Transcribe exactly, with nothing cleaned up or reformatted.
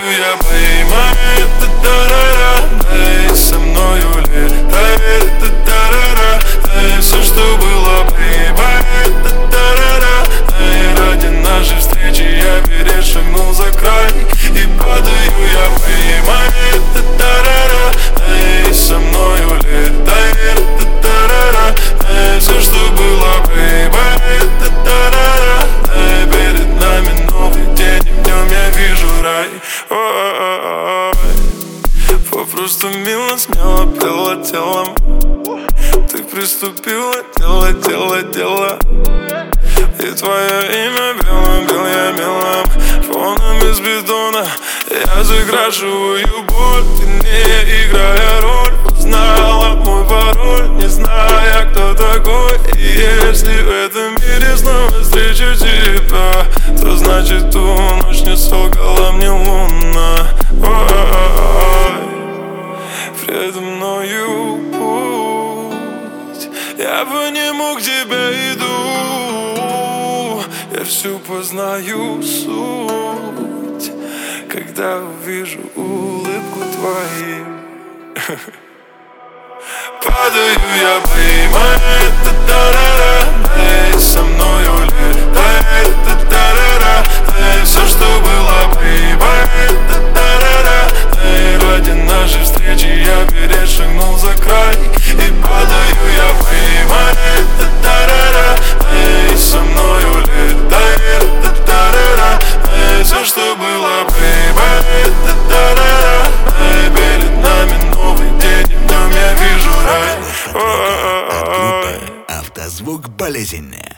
я, поймай, та-та-ра-ра. Дай со мною летай, та-та-ра-ра. Дай все, что было, поймай, та-та-ра-ра. Дай ради нашей встречи я перешагнул за край. И падаю я, поймай, та-та-ра-ра. Дай со мною летай, та-та-ра-ра. Дай все, что было, поймай, та-та-ра-ра. Дай перед нами новый день, и в нем я вижу рай. Ой, попросту мило, смело пела телом. Ты приступила, дело, дело, дело. И твое имя белым, бел я мелом. Фоном из бетона я закрашиваю боль. Ты не играя роль, узнала мой пароль, не зная, кто такой. И если в этом мире снова встречу тебя, то значит ту ночь не солгала мне луна. Ой, предо мною путь, я по нему к тебе иду. Я всю познаю суть, когда увижу улыбку твою. Падаю я, поймай, та-та-ра-ра. Дай со мною летай, та-та-ра-ра. Дай все, что было, поймай, та-та-ра-ра. Дай ради нашей встречи я перешагнул за край. И падаю я, поймай, та-та-ра-ра. Дай со мною летай, та-та-ра-ра. Дай все, что было, поймай, та-та-ра-ра. Дай перед нами новый день, и в нем я вижу рай. Автозвук болезненная.